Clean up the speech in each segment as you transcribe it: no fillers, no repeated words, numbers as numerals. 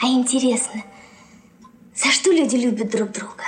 А интересно, за что люди любят друг друга?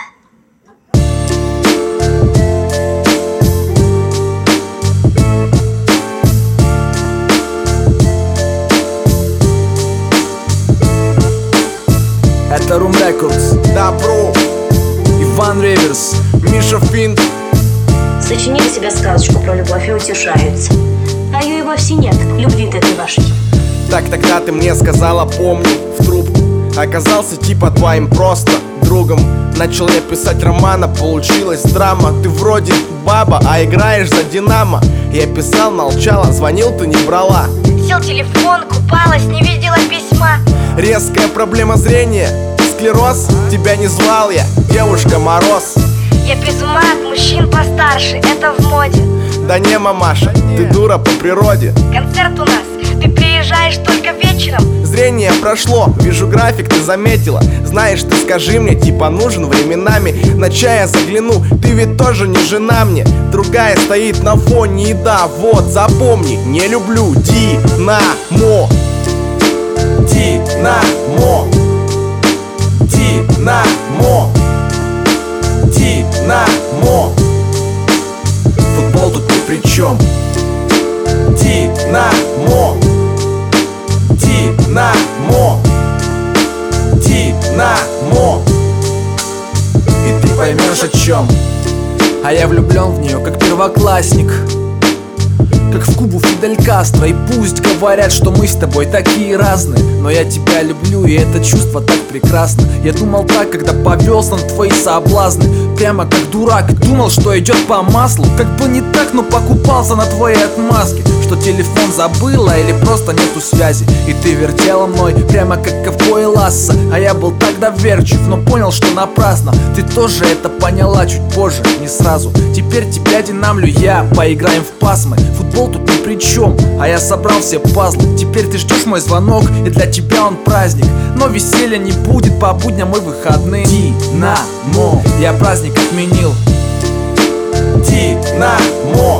Это Room Records. Добро. Иван Реверс. Миша Финт. Сочинили себе сказочку про любовь и утешаются. А ее и вовсе нет, любви-то этой вашей. Так тогда ты мне сказала, помню, в трубку. Оказался типа твоим просто другом. Начал я писать романа, получилась драма. Ты вроде баба, а играешь за Динамо. Я писал, молчала, звонил, ты не брала. Сел телефон, купалась, не видела письма. Резкая проблема зрения, склероз. Тебя не звал я, девушка Мороз. Я без ума от мужчин постарше, это в моде. Да не, мамаша, ты дура по природе. Концерт у нас, ты приезжаешь только вечером. Зрение прошло, вижу график, ты заметила. Знаешь, ты скажи мне, типа нужен временами. На чай я загляну, ты ведь тоже не жена мне. Другая стоит на фоне, и да, вот, запомни. Не люблю Динамо. Динамо. Динамо. Динамо. Футбол тут ни при чем. Динамо. Динамо. Динамо. И ты поймешь о чем. А я влюблен в нее, как первоклассник, как в Кубу Фидель Кастро. И пусть говорят, что мы с тобой такие разные, но я тебя люблю, и это чувство так прекрасно. Я думал так, когда повелся на твои соблазны. Прямо как дурак, думал, что идет по маслу. Как бы не так, но покупался на твои отмазки. Что телефон забыла или просто нету связи. И ты вертела мной, прямо как ковбой Ласса. А я был так доверчив, но понял, что напрасно. Ты тоже это поняла чуть позже, не сразу. Теперь тебя динамлю я, поиграем в пасмы. Футбол тут ни при чем, а я собрал все пазлы. Теперь ты ждешь мой звонок, и для тебя он праздник. Но веселья не будет по будням и выходным. Динамо, я праздник отменил. Динамо.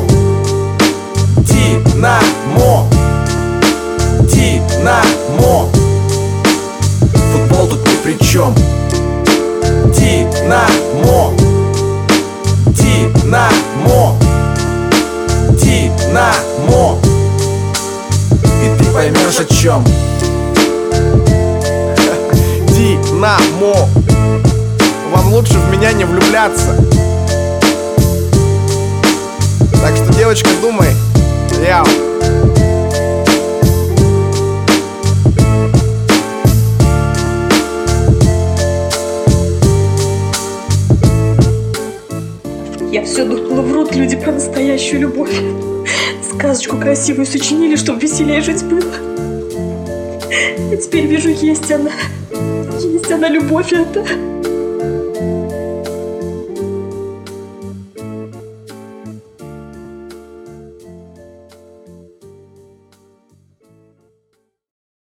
Динамо. Динамо. Футбол тут ни при чем. Динамо. Динамо. Динамо. И ты поймешь о чем. Динамо. Вам лучше в меня не влюбляться. Так что, девочка, думай. Яу. Я все думала, врут люди про настоящую любовь. Сказочку красивую сочинили, чтобы веселее жить было. А теперь вижу, есть она. Есть она, любовь эта.